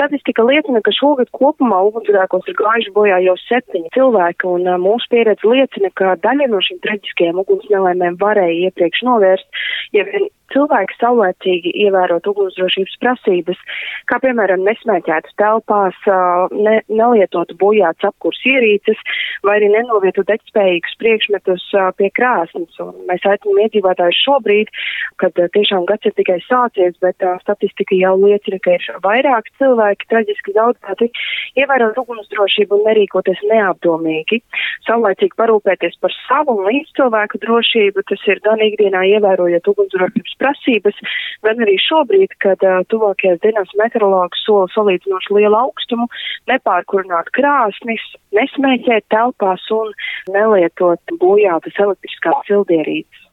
Statistika liecina, ka šogad kopumā ugunsgrēkos ir gājuši bojā jau 7 cilvēki, un mūsu pieredze liecina, ka daļa no šīm traģiskajām uguns nelaimēm varēja iepriekš novērst, ja vien cilvēki saulēcīgi ievērot ugunsdrošības prasības, kā piemēram nesmēķētu telpās, nelietotu bojāts apkurs ierīces vai arī nenovietu degspējīgus priekšmetus pie krāsnes. Un mēs aicinām iedzīvotājus šobrīd, kad tiešām gads ir tikai sācies, bet statistika jau liecina, ka ir vairāk cilvēki traģiski zaudēti, ievērot ugunsdrošību un nerīkoties neapdomīgi. Saulēcīgi parūpēties par savu un līdzcilvēku drošību, tas ir gan ikdienā ievērojot ugunsdrošības prasības, gan arī šobrīd, kad tuvākajās dienās meteorologi sola salīdzinoši lielu augstumu, nepārkurināt krāsnis, nesmēķēt telpās un nelietot bojātas elektriskās sildierīces.